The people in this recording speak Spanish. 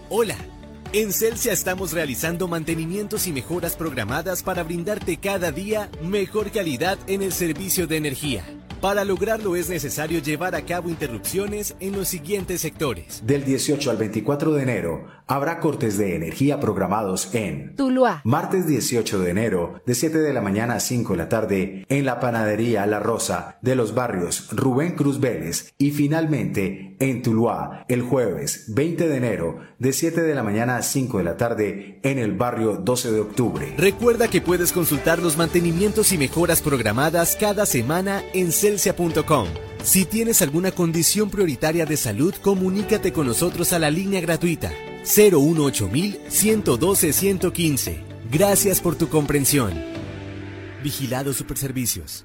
Hola, en Celsia estamos realizando mantenimientos y mejoras programadas para brindarte cada día mejor calidad en el servicio de energía. Para lograrlo es necesario llevar a cabo interrupciones en los siguientes sectores. Del 18 al 24 de enero habrá cortes de energía programados en Tuluá. Martes 18 de enero de 7 de la mañana a 5 de la tarde en la panadería La Rosa de los barrios Rubén Cruz Vélez y finalmente en Tuluá el jueves 20 de enero de 7 de la mañana a 5 de la tarde en el barrio 12 de octubre. Recuerda que puedes consultar los mantenimientos y mejoras programadas cada semana en celsia.com. Si tienes alguna condición prioritaria de salud, comunícate con nosotros a la línea gratuita 018-112-115. Gracias por tu comprensión. Vigilado Superservicios.